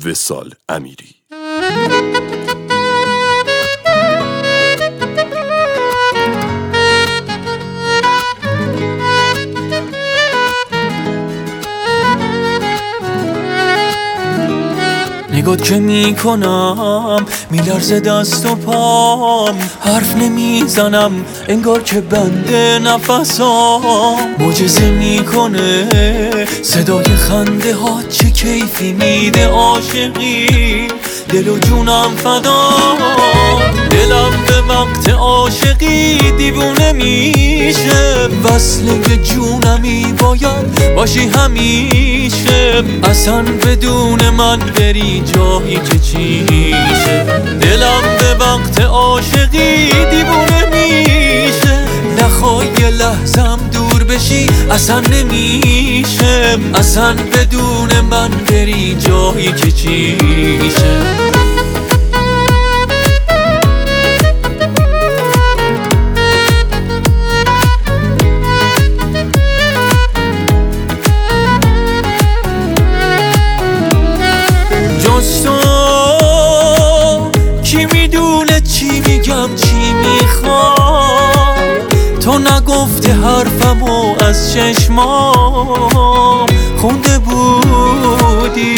وصال امیری. نگات که میکنم میلرزه دست و پام، حرف نمیزنم انگار که بنده نفسام. معجزه میکنه صدای خنده ها، چه کیفی میده عاشقی، دل و جونم فدا. دلم به وقت عاشقی دیوونه میشه، وصله جونمی باید باشی همیشه. اصلا بدون من بری جایی که چیشه. دلم به وقت عاشقی دیوونه میشه، نخوای یه لحظم دور بشی اصلا نمیشه. اصلا بدون من بری جایی که چیشه. کی میدونه چی میگم چی میخوام، تو نگفته حرفمو از چشمام خونده بودی.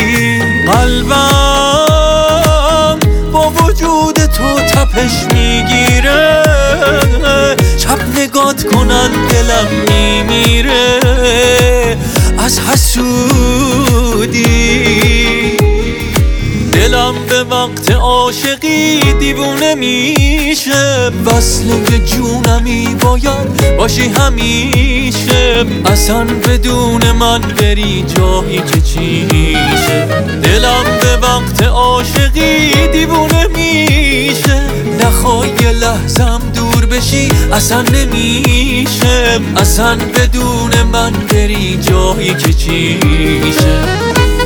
قلبم با وجود تو تپش میگیره، شب نگات کنن دلم میمیره از حسودی. دلم به وقت عاشقی دیوونه میشه، وصله جونمی باید باشی همیشه. اصلا بدون من بری جایی که چیشه. دلم به وقت عاشقی دیوونه میشه، نخوای یه لحظم دور بشی اصلا نمیشه. اصلا بدون من بری جایی که چیشه.